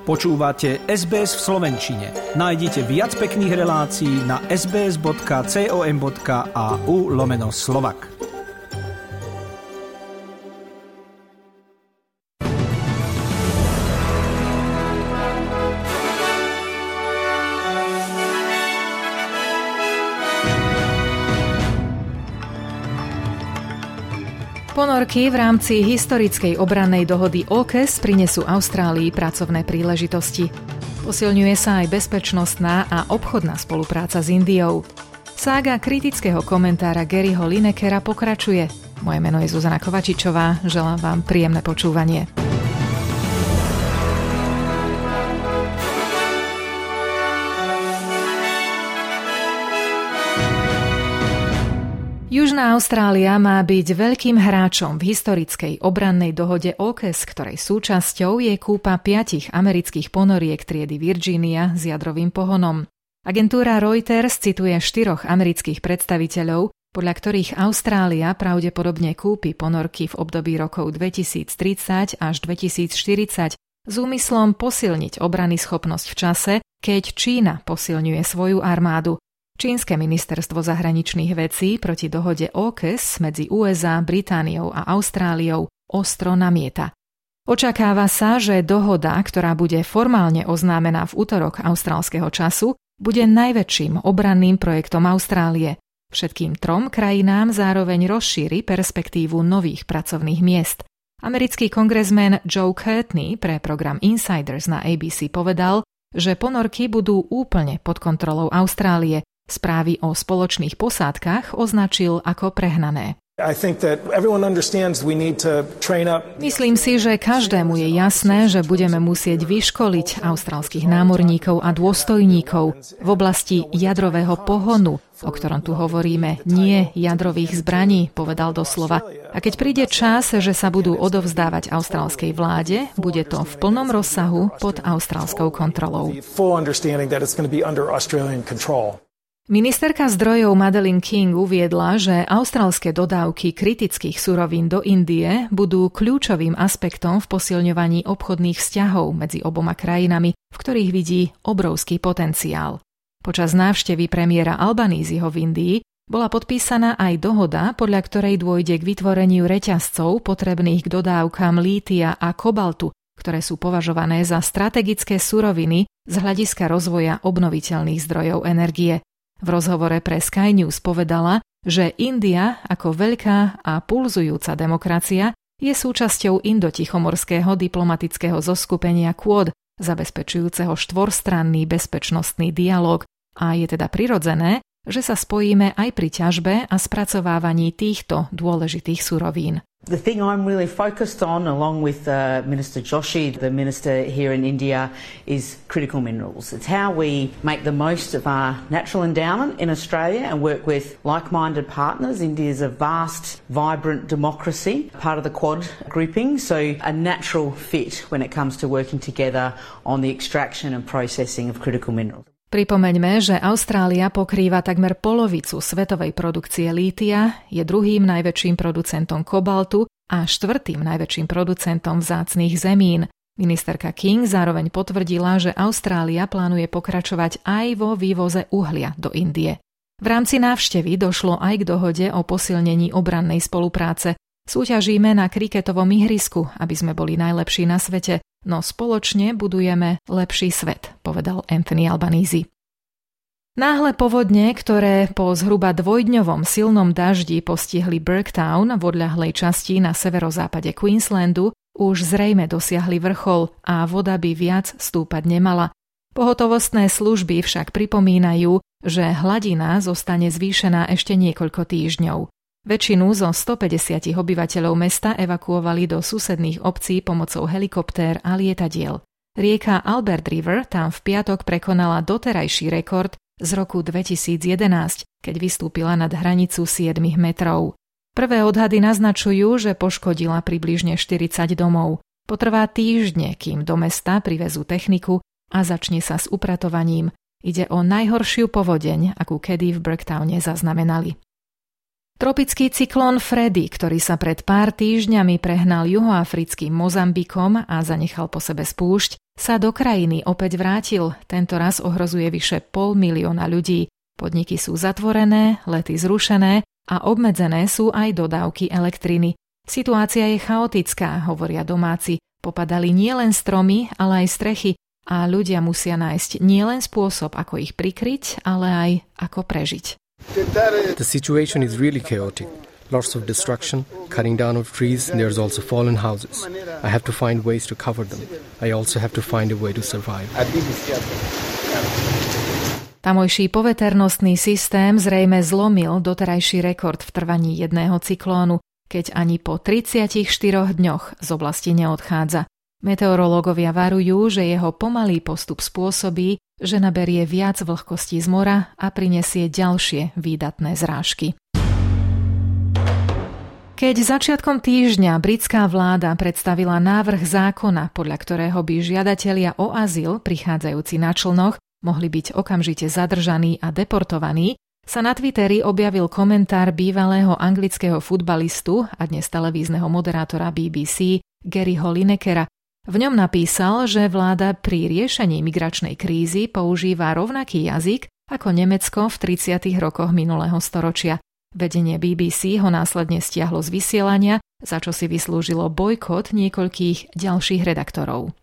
Počúvate SBS v slovenčine. Nájdite viac pekných relácií na sbs.com.au/Slovak. Ponorky v rámci historickej obrannej dohody AUKUS prinesú Austrálii pracovné príležitosti. Posilňuje sa aj bezpečnostná a obchodná spolupráca s Indiou. Sága kritického komentára Garyho Linekera pokračuje. Moje meno je Zuzana Kovačičová, želám vám príjemné počúvanie. Južná Austrália má byť veľkým hráčom v historickej obrannej dohode AUKUS, ktorej súčasťou je kúpa 5 amerických ponoriek triedy Virginia s jadrovým pohonom. Agentúra Reuters cituje 4 amerických predstaviteľov, podľa ktorých Austrália pravdepodobne kúpi ponorky v období rokov 2030 až 2040 s úmyslom posilniť obranyschopnosť v čase, keď Čína posilňuje svoju armádu. Čínske ministerstvo zahraničných vecí proti dohode AUKUS medzi USA, Britániou a Austráliou ostro namieta. Očakáva sa, že dohoda, ktorá bude formálne oznámená v utorok austrálskeho času, bude najväčším obranným projektom Austrálie. Všetkým 3 krajinám zároveň rozšíri perspektívu nových pracovných miest. Americký kongresmen Joe Courtney pre program Insiders na ABC povedal, že ponorky budú úplne pod kontrolou Austrálie. Správy o spoločných posádkach označil ako prehnané. Myslím si, že každému je jasné, že budeme musieť vyškoliť austrálskych námorníkov a dôstojníkov v oblasti jadrového pohonu, o ktorom tu hovoríme, nie jadrových zbraní, povedal doslova. A keď príde čas, že sa budú odovzdávať austrálskej vláde, bude to v plnom rozsahu pod austrálskou kontrolou. Ministerka zdrojov Madeleine King uviedla, že austrálske dodávky kritických surovín do Indie budú kľúčovým aspektom v posilňovaní obchodných vzťahov medzi oboma krajinami, v ktorých vidí obrovský potenciál. Počas návštevy premiéra Albaníziho v Indii bola podpísaná aj dohoda, podľa ktorej dôjde k vytvoreniu reťazcov potrebných k dodávkam lítia a kobaltu, ktoré sú považované za strategické suroviny z hľadiska rozvoja obnoviteľných zdrojov energie. V rozhovore pre Sky News povedala, že India ako veľká a pulzujúca demokracia je súčasťou indotichomorského diplomatického zoskupenia Quad, zabezpečujúceho štvorstranný bezpečnostný dialóg, a je teda prirodzené, že sa spojíme aj pri ťažbe a spracovávaní týchto dôležitých surovín. The thing I'm really focused on, along with Minister Joshi, the minister here in India, is critical minerals. It's how we make the most of our natural endowment in Australia and work with like-minded partners. India is a vast, vibrant democracy, part of the Quad grouping, so a natural fit when it comes to working together on the extraction and processing of critical minerals. Pripomeňme, že Austrália pokrýva takmer polovicu svetovej produkcie lítia, je druhým najväčším producentom kobaltu a 4. najväčším producentom vzácnych zemín. Ministerka King zároveň potvrdila, že Austrália plánuje pokračovať aj vo vývoze uhlia do Indie. V rámci návštevy došlo aj k dohode o posilnení obrannej spolupráce. Súťažíme na kriketovom ihrisku, aby sme boli najlepší na svete, no spoločne budujeme lepší svet, povedal Anthony Albanese. Náhle povodne, ktoré po zhruba dvojdňovom silnom daždi postihli Burketown v odľahlej časti na severozápade Queenslandu, už zrejme dosiahli vrchol a voda by viac stúpať nemala. Pohotovostné služby však pripomínajú, že hladina zostane zvýšená ešte niekoľko týždňov. Väčšinu zo 150 obyvateľov mesta evakuovali do susedných obcí pomocou helikoptér a lietadiel. Rieka Albert River tam v piatok prekonala doterajší rekord z roku 2011, keď vystúpila nad hranicu 7 metrov. Prvé odhady naznačujú, že poškodila približne 40 domov. Potrvá týždne, kým do mesta privezú techniku a začne sa s upratovaním. Ide o najhoršiu povodeň, akú kedy v Burketowne zaznamenali. Tropický cyklón Freddy, ktorý sa pred pár týždňami prehnal juhoafrickým Mozambikom a zanechal po sebe spúšť, sa do krajiny opäť vrátil. Tento raz ohrozuje vyše 500 000 ľudí. Podniky sú zatvorené, lety zrušené a obmedzené sú aj dodávky elektriny. Situácia je chaotická, hovoria domáci. Popadali nielen stromy, ale aj strechy a ľudia musia nájsť nielen spôsob, ako ich prikryť, ale aj ako prežiť. The situation is really chaotic. Lots of destruction, cutting down of trees, and there's also fallen houses. I have to find ways to cover them. I also have to find a way to survive. Tamojší poveternostný systém zrejme zlomil doterajší rekord v trvaní jedného cyklónu, keď ani po 34 dňoch z oblasti neodchádza. Meteorológovia varujú, že jeho pomalý postup spôsobí, že naberie viac vlhkosti z mora a prinesie ďalšie výdatné zrážky. Keď začiatkom týždňa britská vláda predstavila návrh zákona, podľa ktorého by žiadatelia o azyl prichádzajúci na člnoch mohli byť okamžite zadržaní a deportovaní, sa na Twitteri objavil komentár bývalého anglického futbalistu a dnes televízneho moderátora BBC Garyho Linekera. V ňom napísal, že vláda pri riešení migračnej krízy používa rovnaký jazyk ako Nemecko v 30. rokoch minulého storočia. Vedenie BBC ho následne stiahlo z vysielania, za čo si vyslúžilo bojkot niekoľkých ďalších redaktorov.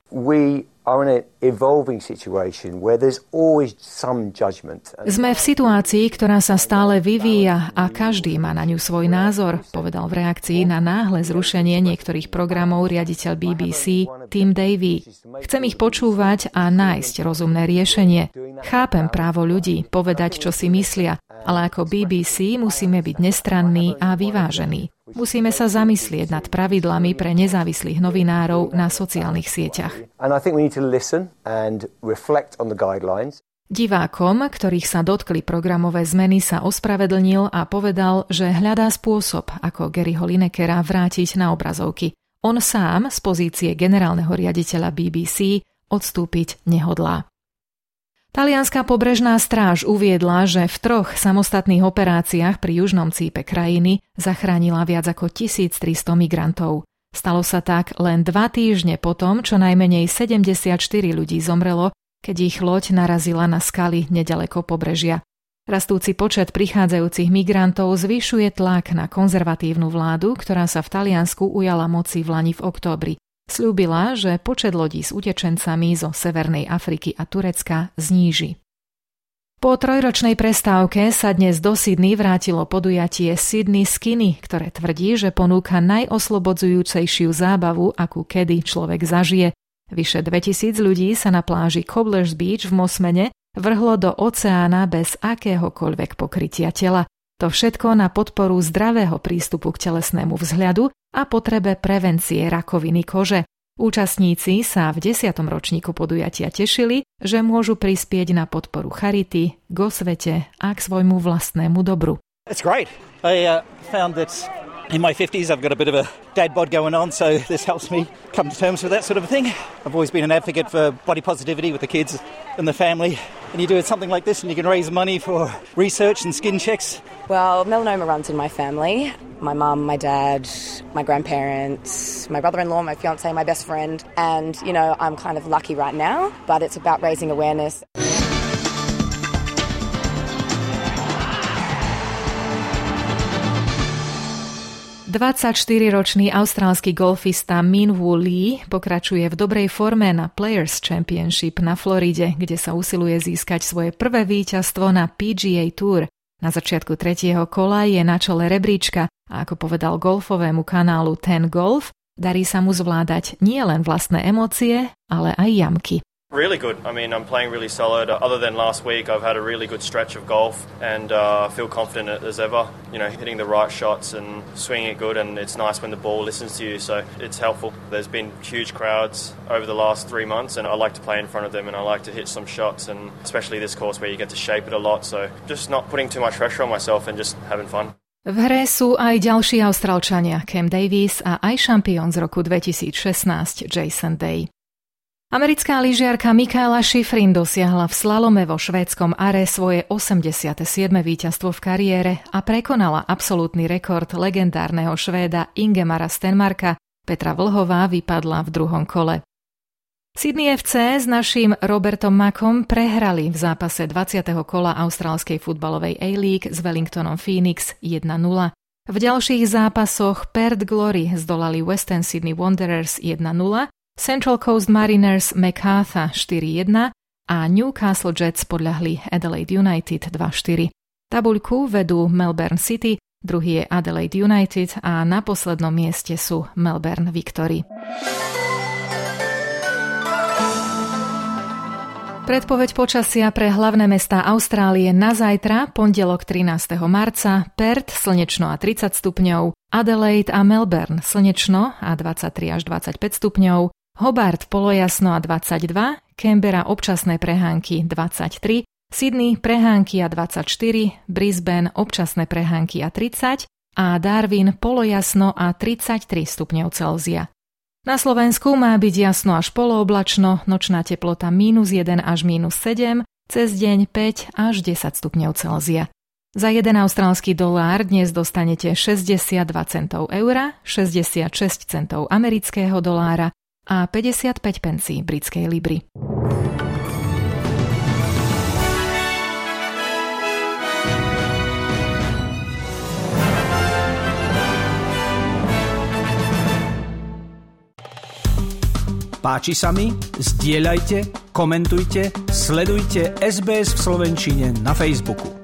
Sme v situácii, ktorá sa stále vyvíja a každý má na ňu svoj názor, povedal v reakcii na náhle zrušenie niektorých programov riaditeľ BBC Tim Davie. Chcem ich počúvať a nájsť rozumné riešenie. Chápem právo ľudí povedať, čo si myslia, ale ako BBC musíme byť nestranní a vyvážení. Musíme sa zamyslieť nad pravidlami pre nezávislých novinárov na sociálnych sieťach. Divákom, ktorých sa dotkli programové zmeny, sa ospravedlnil a povedal, že hľadá spôsob, ako Garyho Linekera vrátiť na obrazovky. On sám z pozície generálneho riaditeľa BBC odstúpiť nehodlá. Talianska pobrežná stráž uviedla, že v 3 samostatných operáciách pri južnom cípe krajiny zachránila viac ako 1300 migrantov. Stalo sa tak len 2 týždne potom, čo najmenej 74 ľudí zomrelo, keď ich loď narazila na skaly neďaleko pobrežia. Rastúci počet prichádzajúcich migrantov zvyšuje tlak na konzervatívnu vládu, ktorá sa v Taliansku ujala moci vlani v októbri. Sľúbila, že počet lodí s utečencami zo Severnej Afriky a Turecka zníži. Po 3-ročnej prestávke sa dnes do Sydney vrátilo podujatie Sydney Skinny, ktoré tvrdí, že ponúka najoslobodzujúcejšiu zábavu, akú kedy človek zažije. Vyše 2000 ľudí sa na pláži Cobblers Beach v Mosmene vrhlo do oceána bez akéhokoľvek pokrytia tela. To všetko na podporu zdravého prístupu k telesnému vzhľadu a potrebe prevencie rakoviny kože. Účastníci sa v 10. ročníku podujatia tešili, že môžu prispieť na podporu charity, k osvete a k svojmu vlastnému dobru. It's great. I found that in my 50s I've got a bit of a dad bod going on, so this helps me come to terms with that sort of a thing. I've always been an advocate for body positivity with the kids and the family. And you do something like this and you can raise money for research and skin checks. Well, melanoma runs in my family. My mum, my dad, my grandparents, my brother-in-law, my fiancé, my best friend. And, you know, I'm kind of lucky right now, but it's about raising awareness. Dvadsaťštyriročný austrálsky golfista Min Woo Lee pokračuje v dobrej forme na Players Championship na Floride, kde sa usiluje získať svoje prvé víťazstvo na PGA Tour. Na začiatku 3. kola je na čele rebríčka a ako povedal golfovému kanálu Ten Golf, darí sa mu zvládať nie len vlastné emócie, ale aj jamky. Really good. I mean, I'm playing really solid. Other than last week, I've had a really good stretch of golf and feel confident as ever. You know, hitting the right shots and swinging it good, and it's nice when the ball listens to you, so it's helpful. There's been huge crowds over the last 3 months, and I like to play in front of them, and I like to hit some shots, and especially this course where you get to shape it a lot, so just not putting too much pressure on myself and just having fun. V hre sú aj ďalší Austrálčania, Cam Davis a aj šampión z roku 2016 Jason Day. Americká lyžiarka Mikaela Shiffrin dosiahla v slalome vo švédskom Are svoje 87. víťazstvo v kariére a prekonala absolútny rekord legendárneho Švéda Ingemara Stenmarka. Petra Vlhová vypadla v druhom kole. Sydney FC s naším Robertom Mackom prehrali v zápase 20. kola austrálskej futbalovej A-League s Wellingtonom Phoenix 1-0. V ďalších zápasoch Perth Glory zdolali Western Sydney Wanderers 1-0, Central Coast Mariners Macarthur 4-1 a Newcastle Jets podľahli Adelaide United 2-4. Tabuľku vedú Melbourne City, druhý je Adelaide United a na poslednom mieste sú Melbourne Victory. Predpoveď počasia pre hlavné mestá Austrálie na zajtra, pondelok 13. marca, Perth slnečno a 30 stupňov, Adelaide a Melbourne slnečno a 23 až 25 stupňov, Hobart polojasno a 22, Canberra občasné prehánky 23, Sydney prehánky a 24, Brisbane občasné prehánky a 30 a Darwin polojasno a 33 stupňov Celzia. Na Slovensku má byť jasno až polooblačno, nočná teplota -1 až -7, cez deň 5 až 10 stupňov Celzia. Za 1 austrálsky dolár dnes dostanete 62 centov eura, 66 centov amerického dolára a 55 pencí britskej libry. Páči sa mi? Zdieľajte, komentujte, sledujte SBS v slovenčine na Facebooku.